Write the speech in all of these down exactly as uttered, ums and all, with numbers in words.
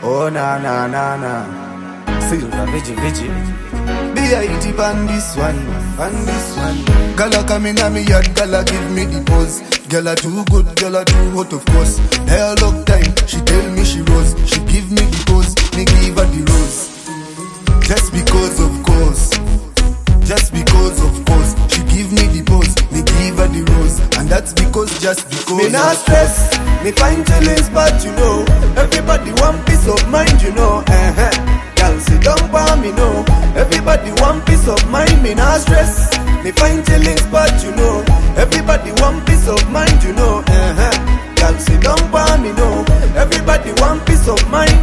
Oh na na na na. Silver veggie veggie. B I T pan this one, pan this one. Gala come in a me yard, gala give me the pose. Gala too good, gala too hot of course. Hair lock time, she tell me she rose. She give me the pose, me give her the rose. Just because of course, just because of course. She give me the pose, me give her the rose. And that's because, just because. Me not stress, me find chillings, but you know, everybody want peace of mind, you know. Uh-huh. Girl, sit down by me, no. Everybody want peace of mind, me not stress. Me find chillings, but you know, everybody want peace of mind, you know. Uh-huh. Girl, sit down by me, no. Everybody want peace of mind.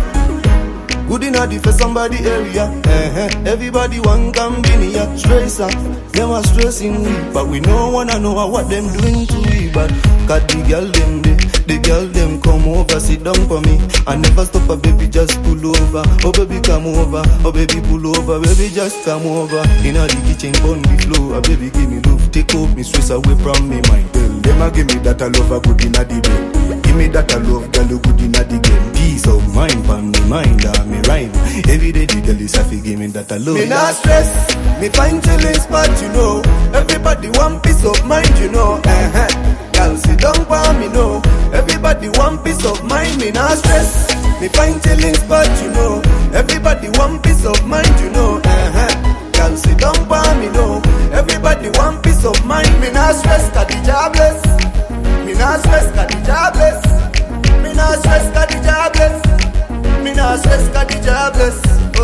Good enough for somebody area. Uh-huh. Everybody want come in here. Stress up, them are stressing we, but we no wanna know what them doing to we. But got the girl them they, the girl them come over, sit down for me. I never stop a baby, just pull over. Oh baby come over, oh baby pull over, baby just come over. In the kitchen on the floor, a baby give me love, take off me stress away from me mind. Tell them I give me that I love a good inna the bed. Give me that I love, girl good inna the game. Peace of mind, from me mind, I me rhyme. Every day the girl is happy, give me that I love. Me not stress, me find chillings, but you know, everybody want peace of mind, you know. Uh-huh. Girl, sit down by me, no. Everybody want peace of mind, me not stress. Me find chillings, but you know, everybody want peace of mind, you know. Uh-huh. Girl, sit down by me, no. Everybody want peace of mind, me not stress, cause the jobless. Me not stress, cause the jobless. Me not stress, cause the jobless. Me not stress, cause the jobless.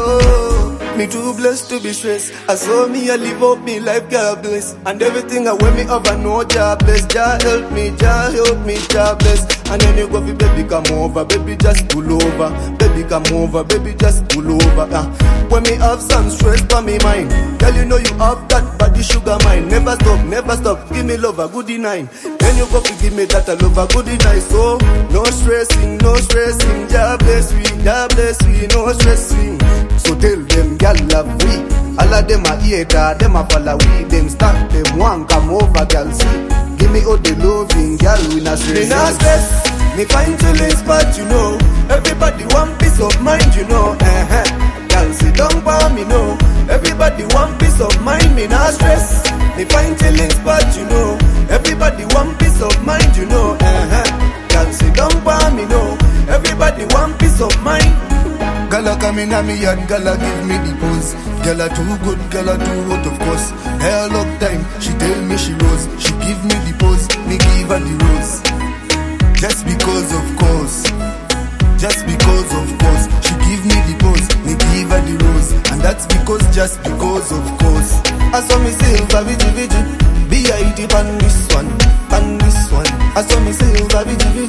Oh, me too blessed to be stressed. I saw me, I live up me life, God bless. And everything I wear me over, no jobless. Jah help me, Jah help me, jobless. And then you go for baby come over, baby just pull over. Baby come over, baby just pull over. uh. When me have some stress on me mind, girl you know you have that body sugar mind. Never stop, never stop, give me love a goodie nine. Then you go for give me that I love a goodie nine. So, no stressing, no stressing, Jah bless we, Jah bless we, no stressing. So tell them, girl love we. All of them a hater, them a follow we. Them start, them want come over, girl see. Give me all the loving, girl we not stress. Me not stress, me find chillings, but you know, everybody want peace of mind, you know. Uh-huh. Girl sit down by me, no. Everybody want peace of mind, me not stress. Me find chillings, but you know, everybody want peace of mind, you know. Uh-huh. Girl sit down by me, no. Everybody want peace of mind. Gala come in a me yard, gala give me the pose. Gala too good, gala too hot of course. Hair lock time, she tell me she rose. She give me the pose, me give her the rose. Just because of course, just because of course. She give me the pose, me give her the rose. And that's because, just because of course. I saw me silver vigi vigi, B I T pan this one, pan this one. I saw me silver vigi vigi.